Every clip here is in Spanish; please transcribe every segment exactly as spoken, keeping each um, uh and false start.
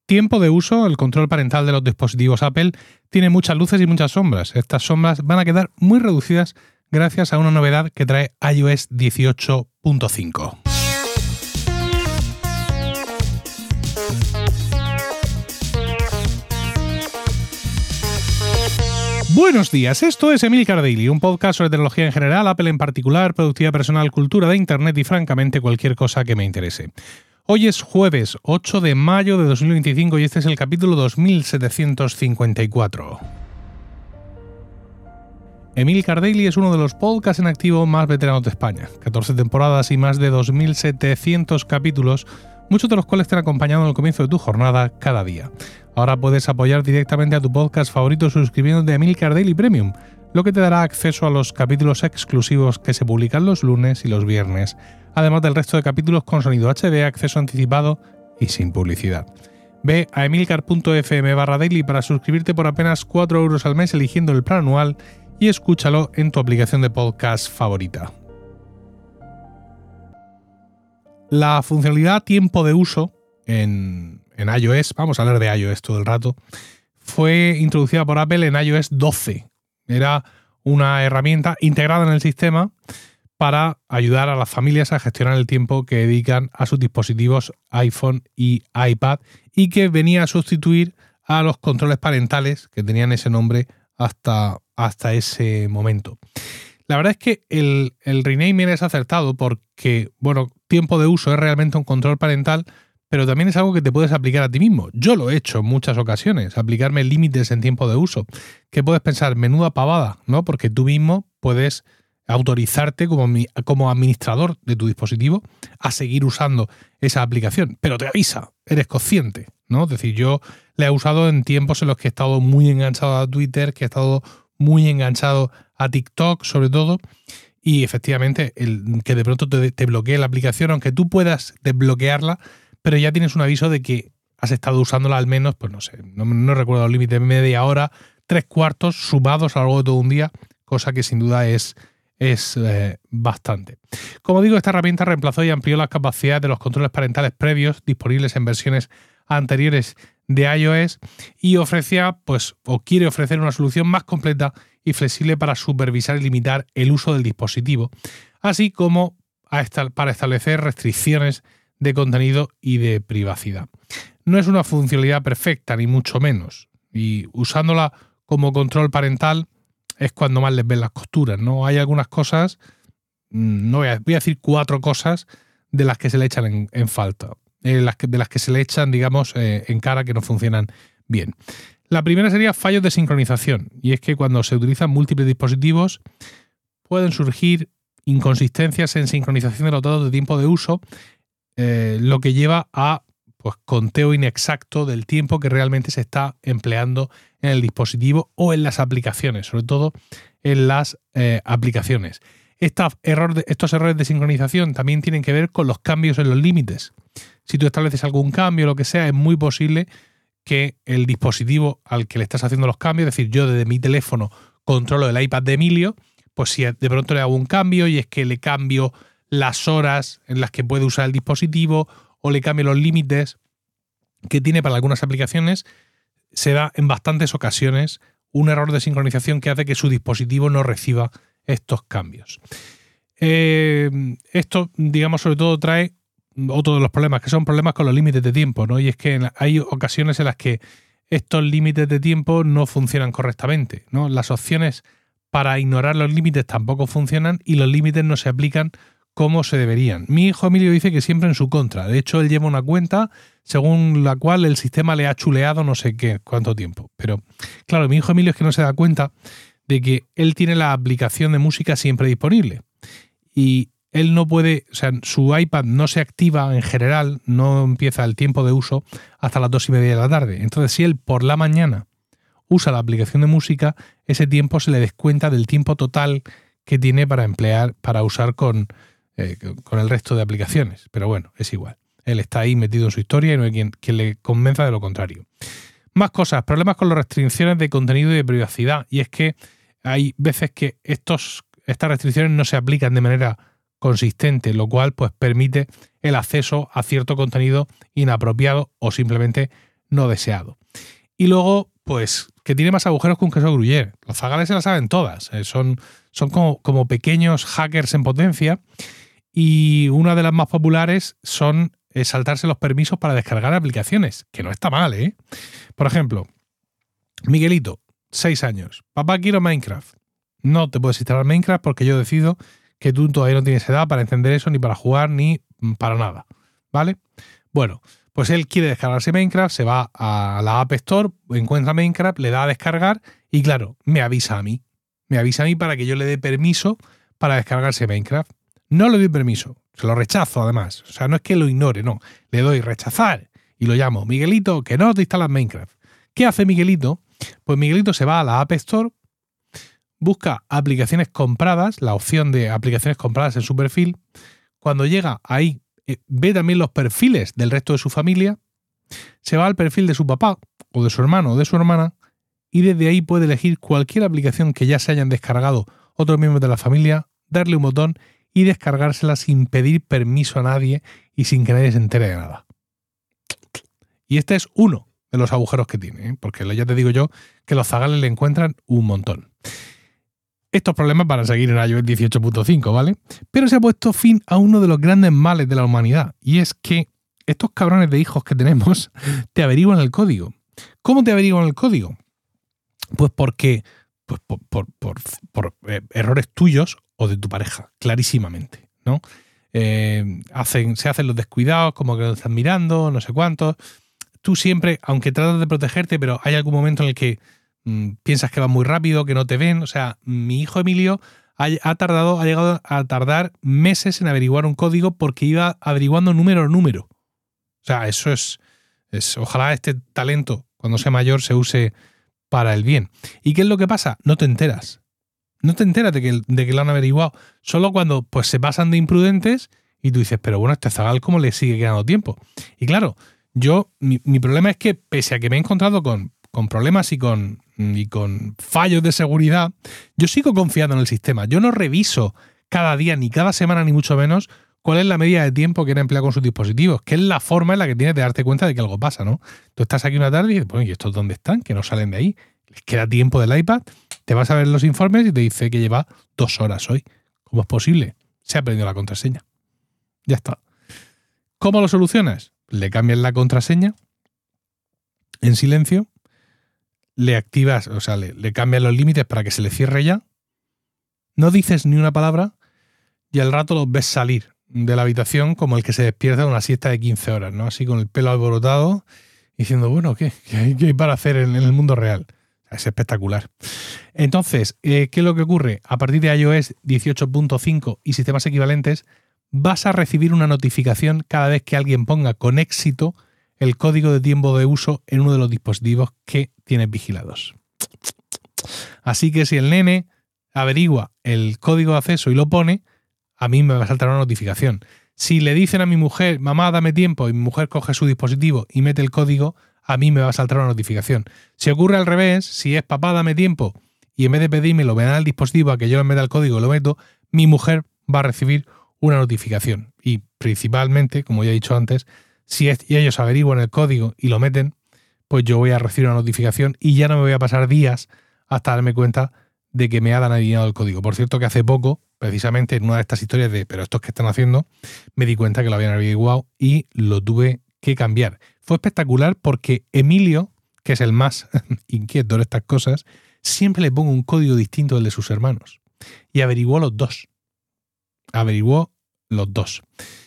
tiempo de uso, el control parental de los dispositivos Apple tiene muchas luces y muchas sombras. Estas sombras van a quedar muy reducidas gracias a una novedad que trae iOS dieciocho punto cinco. Buenos días, esto es Emilcar Daily, un podcast sobre tecnología en general, Apple en particular, productividad personal, cultura de Internet y francamente cualquier cosa que me interese. Hoy es jueves ocho de mayo de dos mil veinticinco y este es el capítulo dos mil setecientos cincuenta y cuatro. Emilcar Daily es uno de los podcasts en activo más veteranos de España. catorce temporadas y más de dos mil setecientos capítulos, muchos de los cuales te han acompañado en el comienzo de tu jornada cada día. Ahora puedes apoyar directamente a tu podcast favorito suscribiéndote a Emilcar Daily Premium, lo que te dará acceso a los capítulos exclusivos que se publican los lunes y los viernes, además del resto de capítulos con sonido H D, acceso anticipado y sin publicidad. Ve a emilcar.fm barra daily para suscribirte por apenas cuatro euros al mes eligiendo el plan anual y escúchalo en tu aplicación de podcast favorita. La funcionalidad tiempo de uso en, en iOS, vamos a hablar de iOS todo el rato, fue introducida por Apple en iOS doce. Era una herramienta integrada en el sistema para ayudar a las familias a gestionar el tiempo que dedican a sus dispositivos iPhone y iPad y que venía a sustituir a los controles parentales que tenían ese nombre hasta, hasta ese momento. La verdad es que el, el renaming es acertado porque, bueno, tiempo de uso es realmente un control parental, pero también es algo que te puedes aplicar a ti mismo. Yo lo he hecho en muchas ocasiones, aplicarme límites en tiempo de uso. Que puedes pensar, menuda pavada, ¿no? Porque tú mismo puedes autorizarte como, como administrador de tu dispositivo a seguir usando esa aplicación. Pero te avisa, eres consciente, ¿no? Es decir, yo la he usado en tiempos en los que he estado muy enganchado a Twitter, que he estado muy enganchado a TikTok sobre todo, y efectivamente el que de pronto te, te bloquee la aplicación, aunque tú puedas desbloquearla, pero ya tienes un aviso de que has estado usándola al menos, pues no sé, no, no recuerdo el límite, media hora, tres cuartos sumados a lo largo de todo un día, cosa que sin duda es, es eh, bastante. Como digo, esta herramienta reemplazó y amplió las capacidades de los controles parentales previos disponibles en versiones anteriores de iOS y ofrecía, pues, o quiere ofrecer una solución más completa y flexible para supervisar y limitar el uso del dispositivo, así como a esta, para establecer restricciones de contenido y de privacidad. No es una funcionalidad perfecta, ni mucho menos, y usándola como control parental es cuando más les ven las costuras, ¿no? Hay algunas cosas, no voy a, voy a decir cuatro cosas de las que se le echan en, en falta. Eh, las que, de las que se le echan, digamos, eh, en cara que no funcionan bien. La primera sería fallos de sincronización, y es que cuando se utilizan múltiples dispositivos pueden surgir inconsistencias en sincronización de los datos de tiempo de uso, eh, lo que lleva a pues, conteo inexacto del tiempo que realmente se está empleando en el dispositivo o en las aplicaciones, sobre todo en las eh, aplicaciones. Esta error de, estos errores de sincronización también tienen que ver con los cambios en los límites. Si tú estableces algún cambio o lo que sea, es muy posible que el dispositivo al que le estás haciendo los cambios, es decir, yo desde mi teléfono controlo el iPad de Emilio, pues si de pronto le hago un cambio y es que le cambio las horas en las que puede usar el dispositivo o le cambio los límites que tiene para algunas aplicaciones, se da en bastantes ocasiones un error de sincronización que hace que su dispositivo no reciba estos cambios. Eh, esto, digamos, sobre todo trae otro de los problemas, que son problemas con los límites de tiempo, ¿no? Y es que hay ocasiones en las que estos límites de tiempo no funcionan correctamente, ¿no? Las opciones para ignorar los límites tampoco funcionan y los límites no se aplican como se deberían. Mi hijo Emilio dice que siempre en su contra. De hecho, él lleva una cuenta según la cual el sistema le ha chuleado no sé qué, cuánto tiempo. Pero, claro, mi hijo Emilio es que no se da cuenta de que él tiene la aplicación de música siempre disponible. Y él no puede, o sea, su iPad no se activa en general, no empieza el tiempo de uso hasta las dos y media de la tarde. Entonces, si él por la mañana usa la aplicación de música, ese tiempo se le descuenta del tiempo total que tiene para emplear, para usar con, eh, con el resto de aplicaciones. Pero bueno, es igual. Él está ahí metido en su historia y no hay quien, quien le convenza de lo contrario. Más cosas, problemas con las restricciones de contenido y de privacidad. Y es que hay veces que estos, estas restricciones no se aplican de manera consistente, lo cual pues permite el acceso a cierto contenido inapropiado o simplemente no deseado. Y luego, pues, que tiene más agujeros que un queso gruyere. Los zagales se las saben todas. Eh, son son como, como pequeños hackers en potencia. Y una de las más populares son eh, saltarse los permisos para descargar aplicaciones, que no está mal, ¿eh? Por ejemplo, Miguelito, seis años. Papá, quiero Minecraft. No te puedes instalar Minecraft porque yo decido que tú todavía no tienes edad para entender eso, ni para jugar, ni para nada. ¿Vale? Bueno, pues él quiere descargarse Minecraft, se va a la App Store, encuentra Minecraft, le da a descargar y claro, me avisa a mí. Me avisa a mí para que yo le dé permiso para descargarse Minecraft. No le doy permiso, se lo rechazo además. O sea, no es que lo ignore, no. Le doy rechazar y lo llamo, Miguelito, que no te instalas Minecraft. ¿Qué hace Miguelito? Pues Miguelito se va a la App Store, busca aplicaciones compradas, la opción de aplicaciones compradas en su perfil. Cuando llega ahí, eh, ve también los perfiles del resto de su familia, se va al perfil de su papá o de su hermano o de su hermana y desde ahí puede elegir cualquier aplicación que ya se hayan descargado otros miembros de la familia, darle un botón y descargársela sin pedir permiso a nadie y sin que nadie se entere de nada. Y este es uno de los agujeros que tiene, ¿eh? Porque ya te digo yo que los zagales le encuentran un montón. Estos problemas van a seguir en iOS dieciocho punto cinco, ¿vale? Pero se ha puesto fin a uno de los grandes males de la humanidad, y es que estos cabrones de hijos que tenemos te averiguan el código. ¿Cómo te averiguan el código? Pues porque pues por, por, por, por eh, errores tuyos o de tu pareja, clarísimamente, ¿no? Eh, hacen, se hacen los descuidados, como que lo están mirando, no sé cuántos. Tú siempre, aunque tratas de protegerte, pero hay algún momento en el que mmm, piensas que va muy rápido, que no te ven. O sea, mi hijo Emilio ha, ha tardado, ha llegado a tardar meses en averiguar un código porque iba averiguando número a número. O sea, eso es, es ojalá este talento, cuando sea mayor, se use para el bien. ¿Y qué es lo que pasa? No te enteras. No te enteras de que, de que lo han averiguado. Solo cuando pues se pasan de imprudentes y tú dices, pero bueno, este zagal, ¿cómo le sigue quedando tiempo? Y claro, yo, mi, mi problema es que pese a que me he encontrado con, con problemas y con, y con fallos de seguridad, yo sigo confiando en el sistema. Yo no reviso cada día, ni cada semana, ni mucho menos, cuál es la medida de tiempo que han empleado con sus dispositivos, que es la forma en la que tienes de darte cuenta de que algo pasa, ¿no? Tú estás aquí una tarde y dices, bueno, ¿y estos dónde están? Que no salen de ahí. Les queda tiempo del iPad, te vas a ver los informes y te dice que lleva dos horas hoy. ¿Cómo es posible? Se ha perdido la contraseña. Ya está. ¿Cómo lo solucionas? Le cambias la contraseña en silencio, le activas, o sea, le, le cambias los límites para que se le cierre ya, no dices ni una palabra y al rato los ves salir de la habitación como el que se despierta de una siesta de quince horas, ¿no? Así con el pelo alborotado, diciendo, bueno, ¿qué? ¿Qué hay, qué hay para hacer en, en el mundo real? Es espectacular. Entonces, eh, ¿qué es lo que ocurre? A partir de iOS dieciocho punto cinco y sistemas equivalentes, vas a recibir una notificación cada vez que alguien ponga con éxito el código de tiempo de uso en uno de los dispositivos que tienes vigilados. Así que si el nene averigua el código de acceso y lo pone, a mí me va a saltar una notificación. Si le dicen a mi mujer, mamá, dame tiempo, y mi mujer coge su dispositivo y mete el código, a mí me va a saltar una notificación. Si ocurre al revés, si es papá, dame tiempo, y en vez de pedírmelo, me dan el dispositivo a que yo le meta el código y lo meto, mi mujer va a recibir una notificación. Y principalmente, como ya he dicho antes, si es, y ellos averiguan el código y lo meten, pues yo voy a recibir una notificación y ya no me voy a pasar días hasta darme cuenta de que me han adivinado el código. Por cierto que hace poco, precisamente en una de estas historias de pero estos que están haciendo, me di cuenta que lo habían averiguado y lo tuve que cambiar. Fue espectacular porque Emilio, que es el más inquieto en estas cosas, siempre le pongo un código distinto del de sus hermanos. Y averiguó los dos. Averiguó los dos.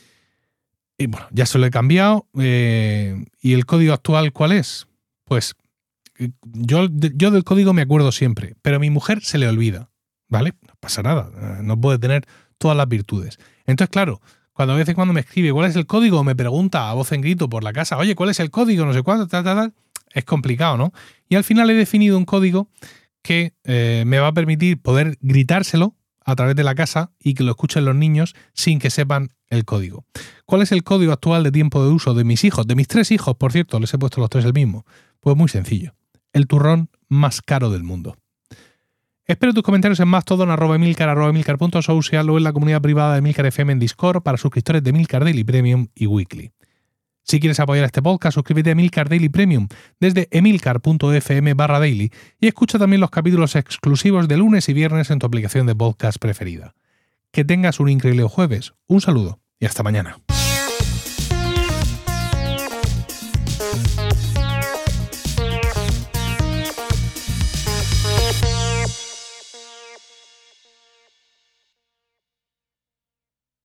Y bueno, ya se lo he cambiado. Eh, ¿Y el código actual cuál es? Pues yo, yo del código me acuerdo siempre, pero a mi mujer se le olvida. ¿Vale? No pasa nada. No puede tener todas las virtudes. Entonces, claro, cuando a veces cuando me escribe cuál es el código, me pregunta a voz en grito por la casa, oye, ¿cuál es el código? No sé cuánto, tal, tal, tal. Es complicado, ¿no? Y al final he definido un código que eh, me va a permitir poder gritárselo a través de la casa y que lo escuchen los niños sin que sepan el código. ¿Cuál es el código actual de tiempo de uso de mis hijos? De mis tres hijos, por cierto, les he puesto los tres el mismo. Pues muy sencillo. El turrón más caro del mundo. Espero tus comentarios en mastodon, arroba emilcar, arroba emilcar.social o en la comunidad privada de Emilcar F M en Discord para suscriptores de Emilcar Daily Premium y Weekly. Si quieres apoyar este podcast, suscríbete a Emilcar Daily Premium desde emilcar.fm barra daily y escucha también los capítulos exclusivos de lunes y viernes en tu aplicación de podcast preferida. Que tengas un increíble jueves, un saludo y hasta mañana.